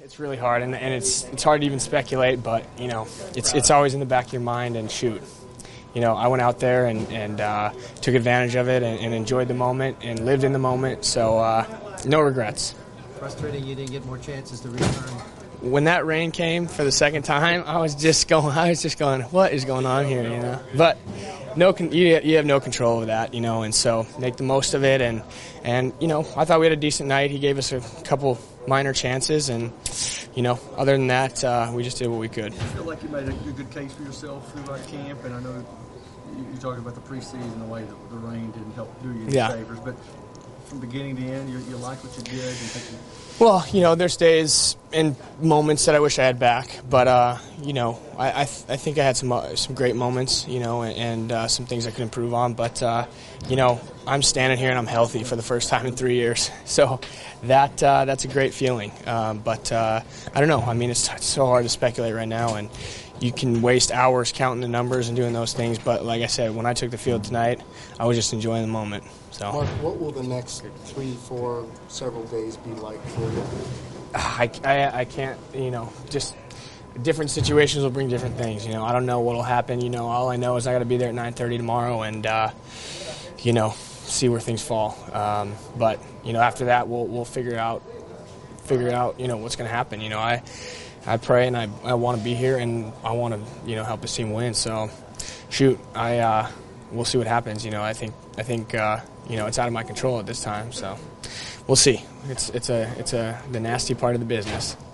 It's really hard, and it's hard to even speculate, but, you know, it's always in the back of your mind, and shoot. You know, I went out there and took advantage of it and enjoyed the moment and lived in the moment, so no regrets. Frustrating you didn't get more chances to return. When that rain came for the second time, I was just going, what is going on here, you know? But you have no control of that, you know, and so make the most of it. And you know, I thought we had a decent night. He gave us a couple minor chances, and, you know, other than that, we just did what we could. I feel like you made a good case for yourself throughout camp, and I know you talked about the preseason, the way that the rain didn't help do you any favors, but from beginning to end, you like what you did? Well, you know, there's days and moments that I wish I had back, but you know, I think I had some great moments, you know, and some things I could improve on. But you know, I'm standing here and I'm healthy for the first time in 3 years, so that's a great feeling. But I don't know. I mean, it's so hard to speculate right now, and you can waste hours counting the numbers and doing those things. But like I said, when I took the field tonight, I was just enjoying the moment. So, Mark, what will the next 3, 4, several days be like for you? I can't, you know, just different situations will bring different things. You know, I don't know what will happen. You know, all I know is I got to be there at 9:30 tomorrow, and you know, see where things fall. But you know, after that, we'll figure out, you know, what's going to happen. You know, I pray and I want to be here, and I want to, you know, help this team win. So, shoot, we'll see what happens. You know, I think you know, it's out of my control at this time. So, we'll see. It's the nasty part of the business.